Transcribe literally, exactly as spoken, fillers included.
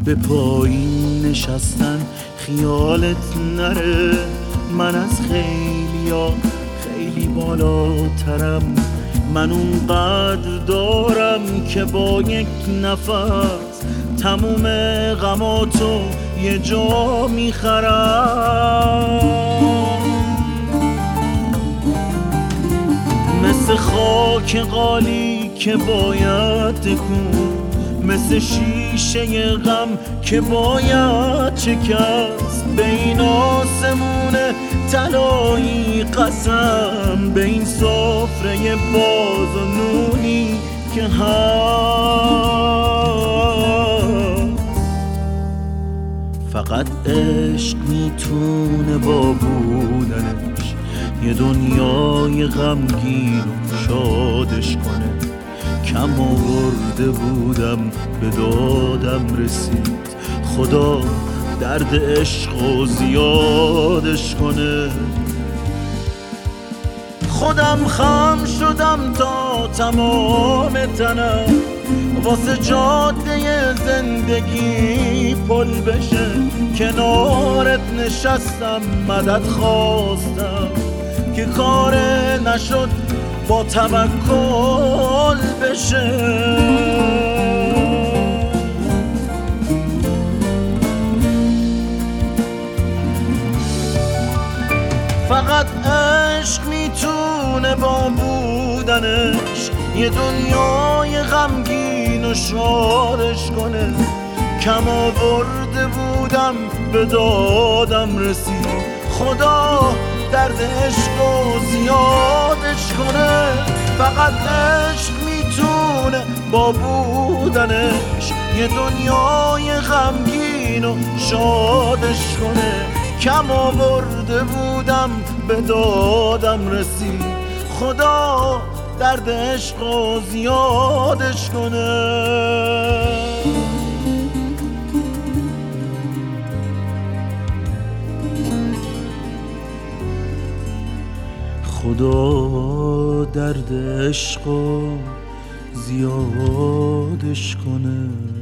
به پایین نشستن خیالت نره، من از خیلیا خیلی بالاترم. من اونقدر دارم که با یک نفس تموم غماتو یه جا میخرم. مثل خاک قالی که باید تکون، مثل شیشه غم که باید شکست. به این آسمون طلایی قسم، به این سفره باز و نونی که هست. فقط عشق میتونه با بودنش یه دنیای غمگین و شادش کنه. کم آورده بودم به دادم رسید، خدا درد عشق و زیادش کنه. خودم خم شدم تا تمام تنم واسه جاده زندگی پل بشه. کنارت نشستم مدد خواستم که کار نشد با توکل بشه. فقط عشق میتونه با بودنش یه دنیای غمگین و شادش کنه. کم آورده بودم به دادم رسید، خدا درد عشق و زیادش کنه. فقط عشق میتونه با بودنش یه دنیای غمگین و شادش کنه. کم آورده بودم به دادم رسید، خدا درد عشق و زیادش کنه. خدا درد عشق و زیادش کنه.